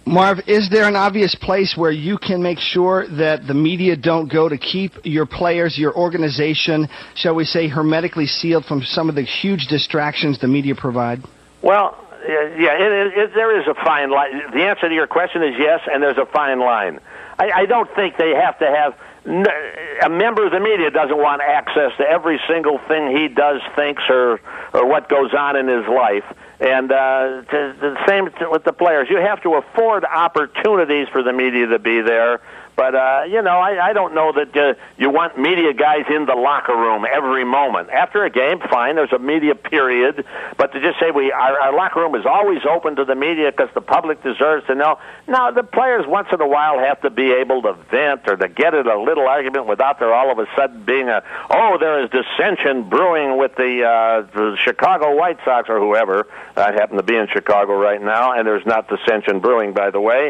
Marv, is there an obvious place where you can make sure that the media don't go to keep your players, your organization, shall we say, hermetically sealed from some of the huge distractions the media provide? Well, there is a fine line. The answer to your question is yes, and there's a fine line. I don't think they have to have... A member of the media doesn't want access to every single thing he does, thinks, or what goes on in his life. And the same with the players. You have to afford opportunities for the media to be there. But, I don't know that you want media guys in the locker room every moment. After a game, fine, there's a media period. But to just say our locker room is always open to the media because the public deserves to know. No, the players once in a while have to be able to vent or to get in a little argument without there all of a sudden being there is dissension brewing with the Chicago White Sox or whoever. I happen to be in Chicago right now, and there's not dissension brewing, by the way.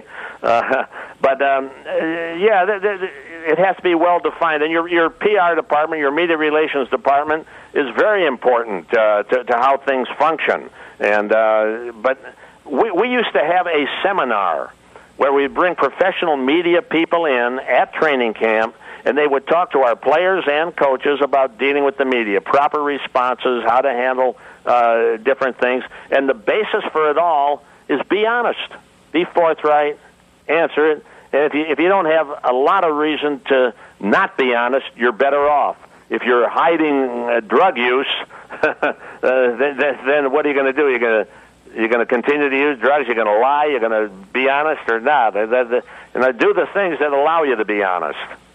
It has to be well defined, and your PR department, your media relations department, is very important to how things function. And but we used to have a seminar where we bring professional media people in at training camp, and they would talk to our players and coaches about dealing with the media, proper responses, how to handle different things, and the basis for it all is be honest, be forthright, answer it. And if you don't have a lot of reason to not be honest, you're better off. If you're hiding drug use, then what are you going to do? You're going to continue to use drugs? You're going to lie? You're going to be honest or not? And do the things that allow you to be honest.